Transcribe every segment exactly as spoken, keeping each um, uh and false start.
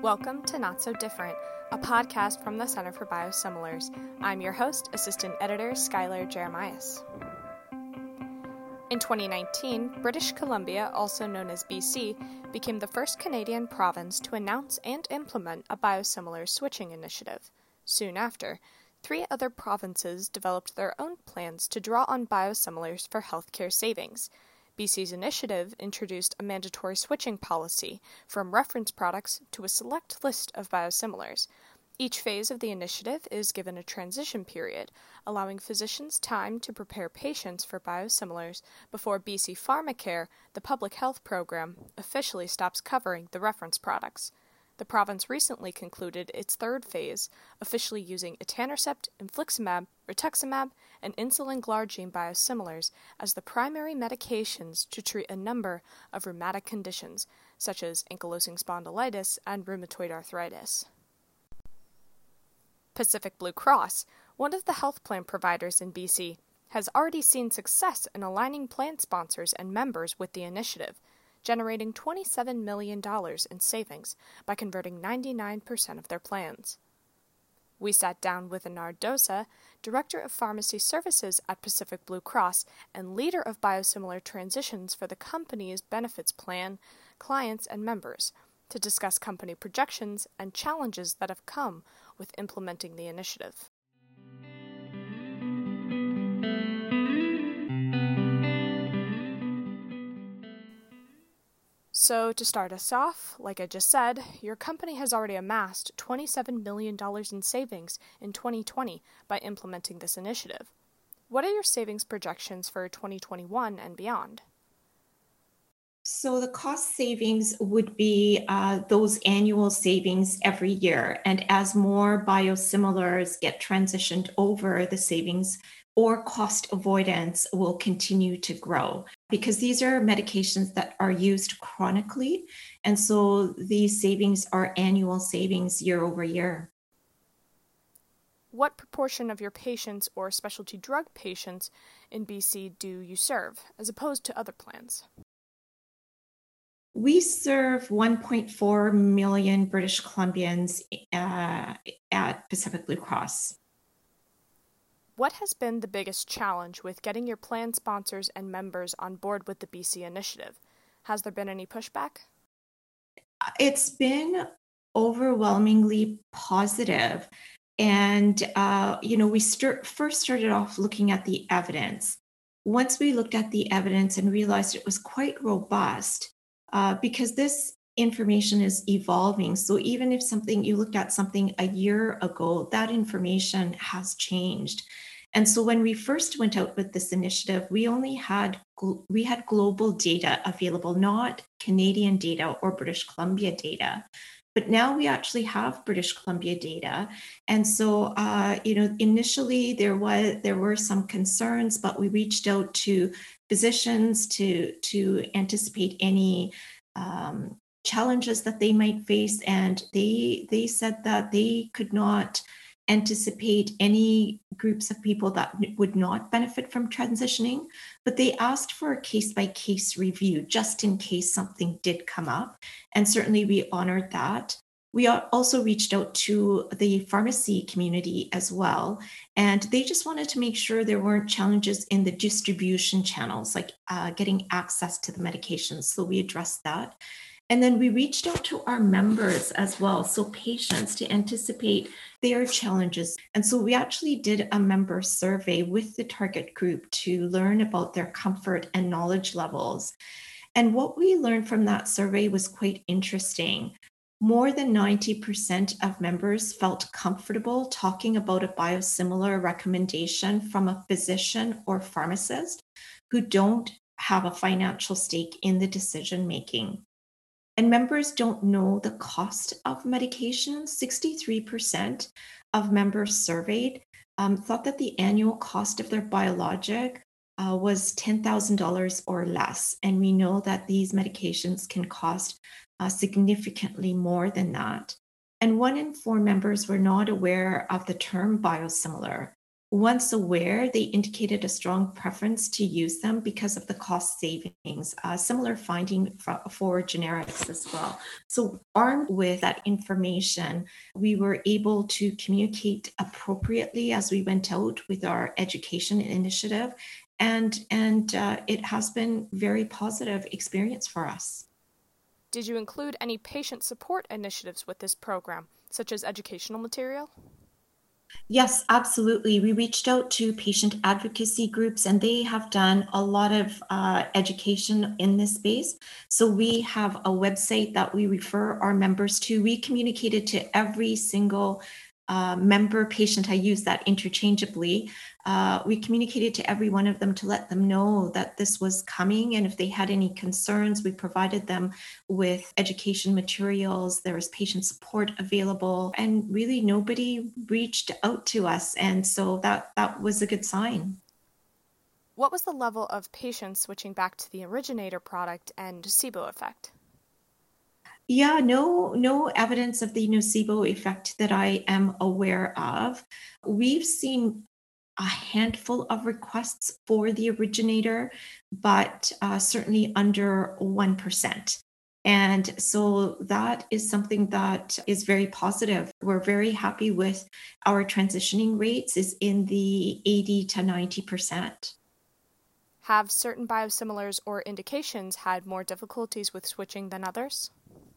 Welcome to Not So Different, a podcast from the Center for Biosimilars. I'm your host, Assistant Editor Skylar Jeremias. In twenty nineteen, British Columbia, also known as B C, became the first Canadian province to announce and implement a biosimilar switching initiative. Soon after, three other provinces developed their own plans to draw on biosimilars for healthcare savings. B C's initiative introduced a mandatory switching policy from reference products to a select list of biosimilars. Each phase of the initiative is given a transition period, allowing physicians time to prepare patients for biosimilars before B C PharmaCare, the public health program, officially stops covering the reference products. The province recently concluded its third phase, officially using etanercept, infliximab, rituximab, and insulin glargine biosimilars as the primary medications to treat a number of rheumatic conditions, such as ankylosing spondylitis and rheumatoid arthritis. Pacific Blue Cross, one of the health plan providers in B C, has already seen success in aligning plan sponsors and members with the initiative, generating twenty-seven million dollars in savings by converting ninety-nine percent of their plans. We sat down with Anard Dosa, Director of Pharmacy Services at Pacific Blue Cross and leader of biosimilar transitions for the company's benefits plan, clients, and members, to discuss company projections and challenges that have come with implementing the initiative. So, to start us off, like I just said, your company has already amassed twenty-seven million dollars in savings in twenty twenty by implementing this initiative. What are your savings projections for twenty twenty-one and beyond? So the cost savings would be uh, those annual savings every year. And as more biosimilars get transitioned over, the savings or cost avoidance will continue to grow because these are medications that are used chronically. And so these savings are annual savings year over year. What proportion of your patients or specialty drug patients in B C do you serve, as opposed to other plans? We serve one point four million British Columbians uh, at Pacific Blue Cross. What has been the biggest challenge with getting your plan sponsors and members on board with the B C initiative? Has there been any pushback? It's been overwhelmingly positive. And, uh, you know, we start, first started off looking at the evidence. Once we looked at the evidence and realized it was quite robust, uh, because this information is evolving. So even if something, you looked at something a year ago, that information has changed. And so when we first went out with this initiative, we only had we had global data available, not Canadian data or British Columbia data. But now we actually have British Columbia data. And so, uh, you know, initially there was there were some concerns, but we reached out to physicians to, to anticipate any um, challenges that they might face. And they they said that they could not anticipate any groups of people that would not benefit from transitioning, but they asked for a case-by-case review just in case something did come up. And certainly we honored that. We also reached out to the pharmacy community as well, and they just wanted to make sure there weren't challenges in the distribution channels, like uh, getting access to the medications. So we addressed that. And then we reached out to our members as well, so patients, to anticipate their challenges. And so we actually did a member survey with the target group to learn about their comfort and knowledge levels. And what we learned from that survey was quite interesting. More than ninety percent of members felt comfortable talking about a biosimilar recommendation from a physician or pharmacist who don't have a financial stake in the decision making. And members don't know the cost of medication. sixty-three percent of members surveyed um, thought that the annual cost of their biologic uh, was ten thousand dollars or less. And we know that these medications can cost uh, significantly more than that. And one in four members were not aware of the term biosimilar. Once aware, they indicated a strong preference to use them because of the cost savings. Uh, similar finding for, for generics as well. So, armed with that information, we were able to communicate appropriately as we went out with our education initiative, and and uh, it has been very positive experience for us. Did you include any patient support initiatives with this program, such as educational material? Yes, absolutely. We reached out to patient advocacy groups, and they have done a lot of uh, education in this space. So we have a website that we refer our members to. We communicated to every single uh, member patient. I use that interchangeably. Uh, we communicated to every one of them to let them know that this was coming, and if they had any concerns, we provided them with education materials. There was patient support available, and really nobody reached out to us, and so that that was a good sign. What was the level of patients switching back to the originator product and nocebo effect? Yeah, no, no evidence of the nocebo effect that I am aware of. We've seen a handful of requests for the originator, but uh, certainly under one percent. And so that is something that is very positive. We're very happy with our transitioning rates is in the eighty to ninety percent. Have certain biosimilars or indications had more difficulties with switching than others?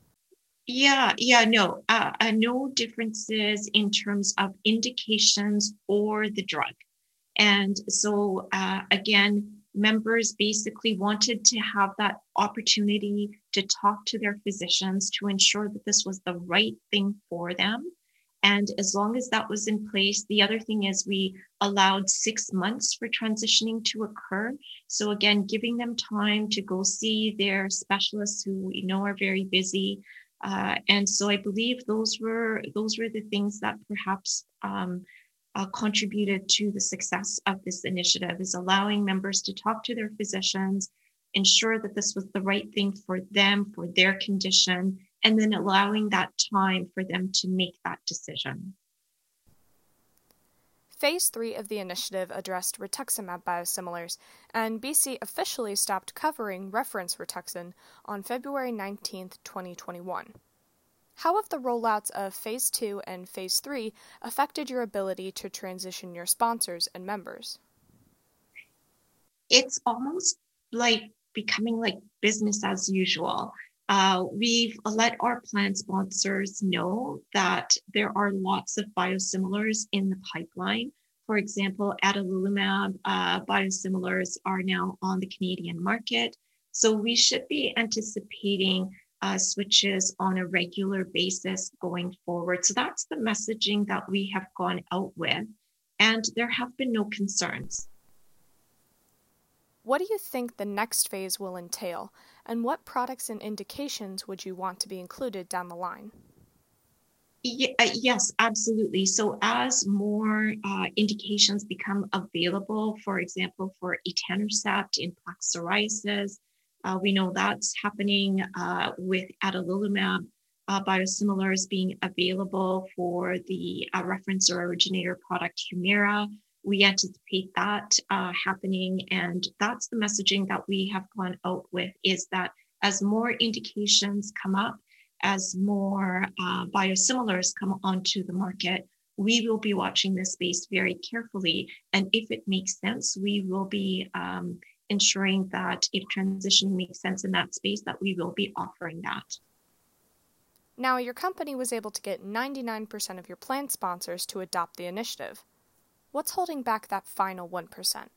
Yeah, yeah, no, uh, uh, no differences in terms of indications or the drug. And so, uh, again, members basically wanted to have that opportunity to talk to their physicians to ensure that this was the right thing for them. And as long as that was in place, the other thing is we allowed six months for transitioning to occur. So again, giving them time to go see their specialists who we know are very busy. Uh, and so I believe those were those were the things that perhaps um, uh, contributed to the success of this initiative, is allowing members to talk to their physicians, ensure that this was the right thing for them, for their condition, and then allowing that time for them to make that decision. Phase three of the initiative addressed rituximab biosimilars, and B C officially stopped covering reference Rituxan on February nineteenth, twenty twenty-one. How have the rollouts of Phase two and Phase three affected your ability to transition your sponsors and members? It's almost like becoming like business as usual. Uh, we've let our plan sponsors know that there are lots of biosimilars in the pipeline. For example, adalimumab uh, biosimilars are now on the Canadian market. So we should be anticipating uh, switches on a regular basis going forward. So that's the messaging that we have gone out with. And there have been no concerns. What do you think the next phase will entail, and what products and indications would you want to be included down the line? Yeah, uh, yes, absolutely. So as more uh, indications become available, for example, for etanercept in plaque psoriasis, uh, we know that's happening uh, with adalimumab uh, biosimilars being available for the uh, reference or originator product Humira. We anticipate that uh, happening, and that's the messaging that we have gone out with, is that as more indications come up, as more uh, biosimilars come onto the market, we will be watching this space very carefully. And if it makes sense, we will be um, ensuring that if transition makes sense in that space, that we will be offering that. Now, your company was able to get ninety-nine percent of your plan sponsors to adopt the initiative. What's holding back that final one percent?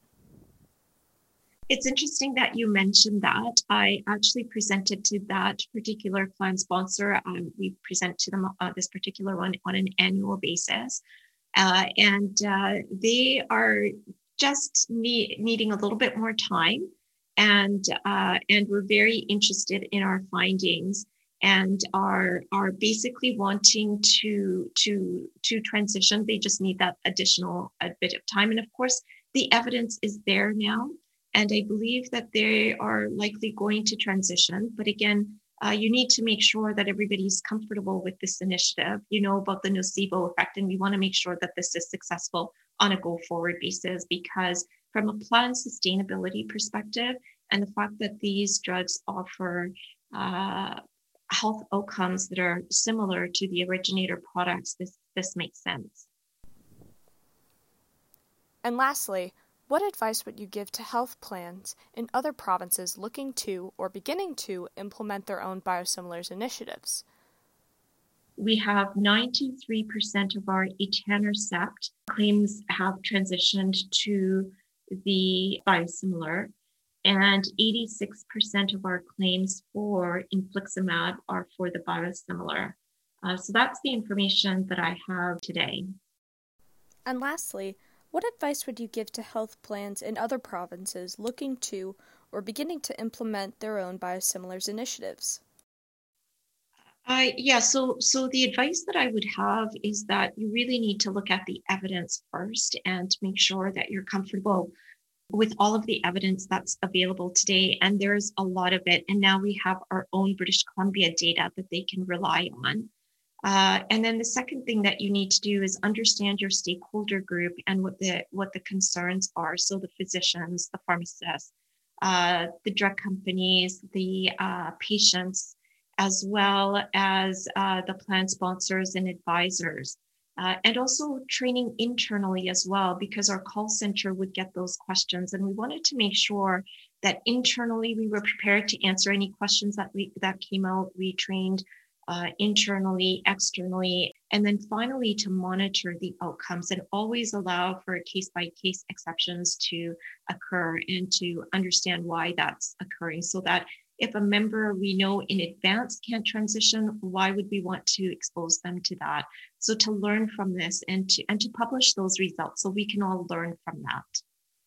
It's interesting that you mentioned that. I actually presented to that particular plan sponsor. Um, we present to them uh, this particular one on an annual basis. Uh, and uh, they are just need, needing a little bit more time. And, uh, and we're very interested in our findings, and are are basically wanting to to to transition. They just need that additional a bit of time. And of course, the evidence is there now, and I believe that they are likely going to transition. But again, uh, you need to make sure that everybody's comfortable with this initiative. You know about the nocebo effect, and we want to make sure that this is successful on a go-forward basis, because from a plant sustainability perspective and the fact that these drugs offer uh, health outcomes that are similar to the originator products, this, this makes sense. And lastly, what advice would you give to health plans in other provinces looking to or beginning to implement their own biosimilars initiatives? We have ninety-three percent of our etanercept claims have transitioned to the biosimilar, and eighty-six percent of our claims for infliximab are for the biosimilar. Uh, so that's the information that I have today. And lastly, what advice would you give to health plans in other provinces looking to or beginning to implement their own biosimilars initiatives? Uh, yeah, so so the advice that I would have is that you really need to look at the evidence first and make sure that you're comfortable with all of the evidence that's available today. And there's a lot of it. And now we have our own British Columbia data that they can rely on. Uh, and then the second thing that you need to do is understand your stakeholder group and what the what the concerns are. So the physicians, the pharmacists, uh, the drug companies, the uh, patients, as well as uh, the plan sponsors and advisors. Uh, and also training internally as well, because our call center would get those questions. And we wanted to make sure that internally we were prepared to answer any questions that we that came out. We trained uh, internally, externally, and then finally to monitor the outcomes and always allow for case-by-case exceptions to occur and to understand why that's occurring, so that if a member we know in advance can't transition, why would we want to expose them to that? So to learn from this and to and to publish those results so we can all learn from that.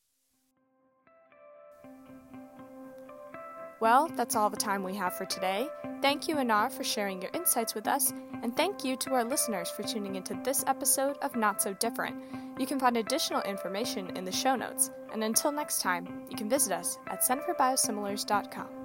Well, that's all the time we have for today. Thank you, Anar, for sharing your insights with us, and thank you to our listeners for tuning into this episode of Not So Different. You can find additional information in the show notes, and until next time, you can visit us at center for biosimilars dot com.